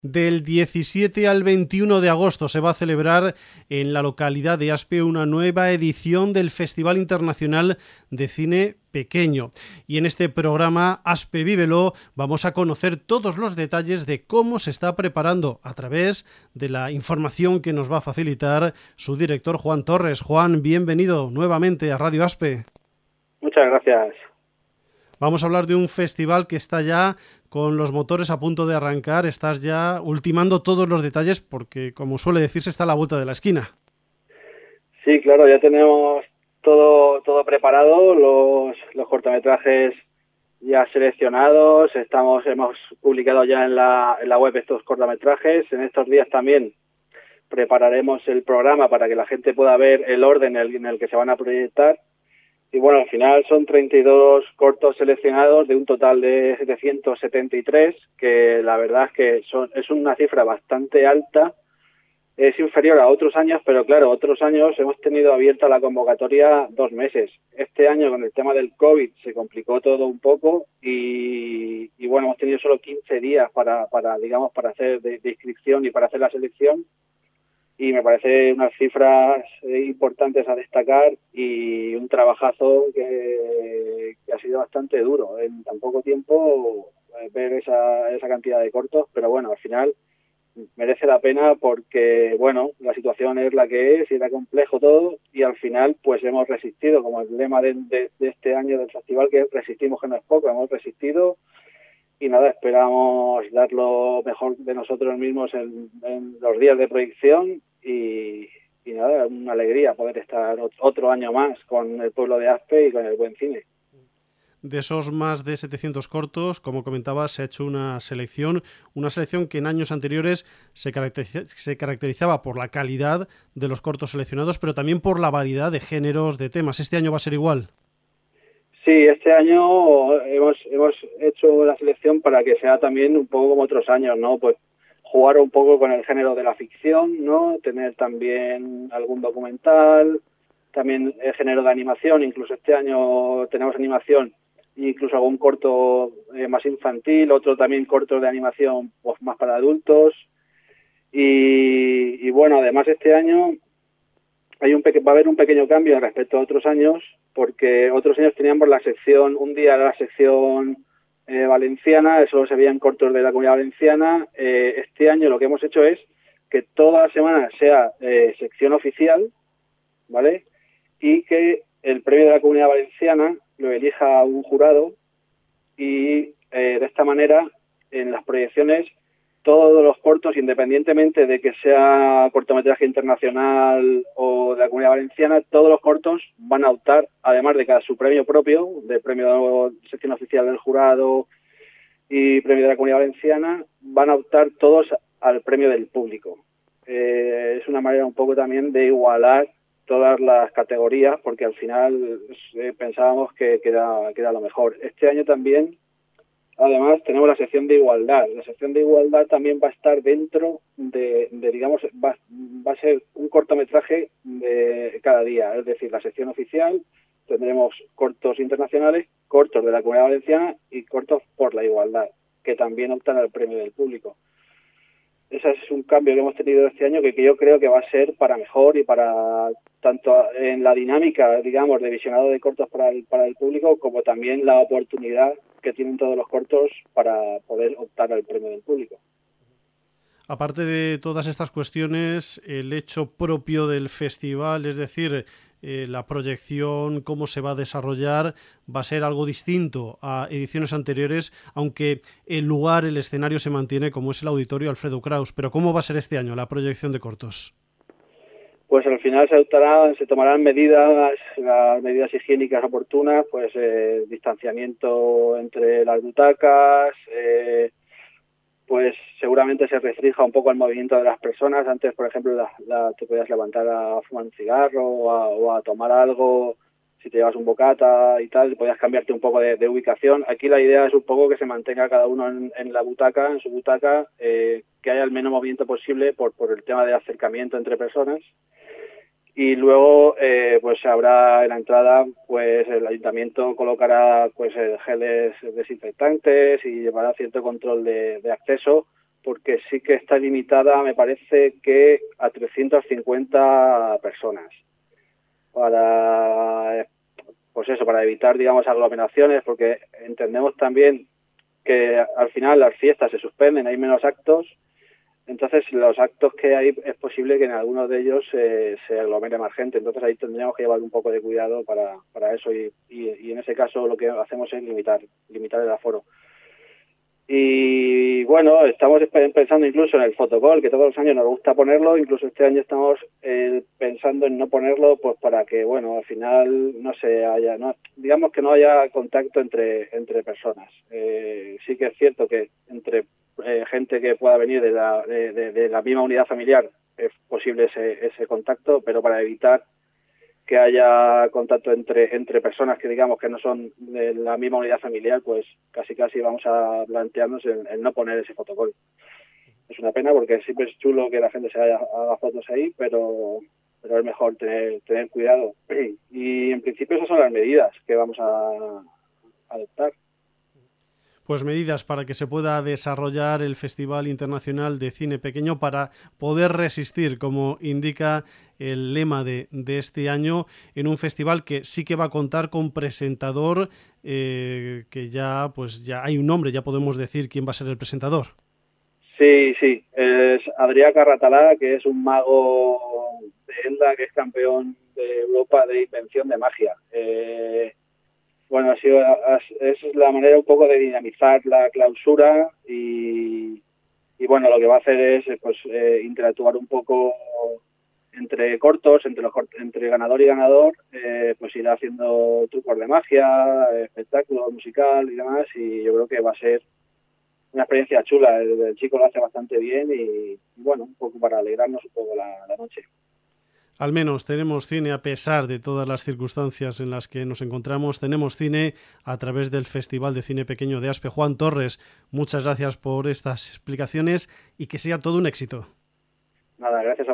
Del 17 al 21 de agosto se va a celebrar en la localidad de Aspe una nueva edición del Festival Internacional de Cine Pequeño. Y en este programa Aspe Vívelo vamos a conocer todos los detalles de cómo se está preparando a través de la información que nos va a facilitar su director Juan Torres. Juan, bienvenido nuevamente a Radio Aspe. Muchas gracias. Vamos a hablar de un festival que está ya con los motores a punto de arrancar. Estás ya ultimando todos los detalles porque, como suele decirse, está a la vuelta de la esquina. Sí, claro, ya tenemos todo preparado, los cortometrajes ya seleccionados, hemos publicado ya en la web estos cortometrajes. En estos días también prepararemos el programa para que la gente pueda ver el orden en el que se van a proyectar. Y bueno, al final son 32 cortos seleccionados de un total de 773, que la verdad es que es una cifra bastante alta. Es inferior a otros años, pero claro, otros años hemos tenido abierta la convocatoria 2 meses. Este año, con el tema del COVID, se complicó todo un poco y bueno, hemos tenido solo 15 días para hacer de inscripción y para hacer la selección. Y me parece unas cifras importantes a destacar y un trabajazo que ha sido bastante duro en tan poco tiempo ver esa cantidad de cortos, pero bueno, al final merece la pena porque, bueno, la situación es la que es y era complejo todo y al final pues hemos resistido, como el lema de este año del festival, que resistimos que no es poco, hemos resistido. Y nada, esperamos dar lo mejor de nosotros mismos en los días de proyección y nada, una alegría poder estar otro año más con el pueblo de Aspe y con el buen cine. De esos más de 700 cortos, como comentabas, se ha hecho una selección que en años anteriores se caracterizaba por la calidad de los cortos seleccionados, pero también por la variedad de géneros, de temas. ¿Este año va a ser igual? Sí, este año hemos hecho la selección para que sea también un poco como otros años, ¿no? Pues jugar un poco con el género de la ficción, ¿no? Tener también algún documental, también el género de animación, incluso este año tenemos animación, incluso algún corto más infantil, otro también corto de animación pues más para adultos. Y bueno, además este año va a haber un pequeño cambio respecto a otros años, porque otros años teníamos un día la sección valenciana, eso se veían cortos de la Comunidad Valenciana. Este año lo que hemos hecho es que toda la semana sea sección oficial, ¿vale? Y que el premio de la Comunidad Valenciana lo elija un jurado y de esta manera en las proyecciones todos los cortos, independientemente de que sea cortometraje internacional o de la Comunidad Valenciana, todos los cortos van a optar, además de cada su premio propio, de premio de sección oficial del jurado y premio de la Comunidad Valenciana, van a optar todos al premio del público. Es una manera un poco también de igualar todas las categorías, porque al final pensábamos que era lo mejor. Este año también, además, tenemos la sección de igualdad. La sección de igualdad también va a estar dentro digamos, va a ser un cortometraje de cada día. Es decir, la sección oficial tendremos cortos internacionales, cortos de la Comunidad Valenciana y cortos por la igualdad, que también optan al premio del público. Ese es un cambio que hemos tenido este año que yo creo que va a ser para mejor y para tanto en la dinámica, digamos, de visionado de cortos para el público, como también la oportunidad que tienen todos los cortos para poder optar al premio del público. Aparte de todas estas cuestiones, el hecho propio del festival, es decir, la proyección, cómo se va a desarrollar, va a ser algo distinto a ediciones anteriores, aunque el lugar, el escenario se mantiene como es el Auditorio Alfredo Kraus. Pero ¿cómo va a ser este año la proyección de cortos? Pues al final se tomarán las medidas higiénicas oportunas, pues distanciamiento entre las butacas, pues seguramente se restrinja un poco el movimiento de las personas. Antes, por ejemplo, te podías levantar a fumar un cigarro o a tomar algo, si te llevas un bocata y tal, podías cambiarte un poco de ubicación. Aquí la idea es un poco que se mantenga cada uno en su butaca, que haya el menos movimiento posible por el tema de acercamiento entre personas. Y luego pues habrá en la entrada, pues el ayuntamiento colocará pues geles desinfectantes y llevará cierto control de acceso porque sí que está limitada, me parece que a 350 personas. Pues eso, para evitar, digamos, aglomeraciones, porque entendemos también que al final las fiestas se suspenden, hay menos actos, entonces los actos que hay es posible que en algunos de ellos se aglomere más gente, entonces ahí tendríamos que llevar un poco de cuidado para eso y en ese caso lo que hacemos es limitar el aforo. Y bueno, estamos pensando incluso en el fotocall, que todos los años nos gusta ponerlo, incluso este año estamos pensando en no ponerlo, pues para que, bueno, al final no se haya, digamos que no haya contacto entre personas. Sí que es cierto que entre gente que pueda venir de la misma unidad familiar es posible ese contacto, pero para evitar que haya contacto entre personas que digamos que no son de la misma unidad familiar, pues casi vamos a plantearnos el no poner ese fotocall. Es una pena porque siempre es chulo que la gente haga fotos ahí, pero es mejor tener cuidado. Y en principio esas son las medidas que vamos a adoptar. Pues medidas para que se pueda desarrollar el Festival Internacional de Cine Pequeño para poder resistir, como indica el lema de este año, en un festival que sí que va a contar con presentador, que ya hay un nombre, ya podemos decir quién va a ser el presentador. Sí, es Adrià Carratalà, que es un mago de Elda, que es campeón de Europa de invención de magia. Bueno, es la manera un poco de dinamizar la clausura y bueno, lo que va a hacer es interactuar un poco entre cortos, entre ganador y ganador, pues ir haciendo trucos de magia, espectáculo musical y demás, y yo creo que va a ser una experiencia chula. El chico lo hace bastante bien y bueno, un poco para alegrarnos un poco la noche. Al menos tenemos cine a pesar de todas las circunstancias en las que nos encontramos. Tenemos cine a través del Festival de Cine Pequeño de Aspe. Juan Torres, muchas gracias por estas explicaciones y que sea todo un éxito. Nada, gracias a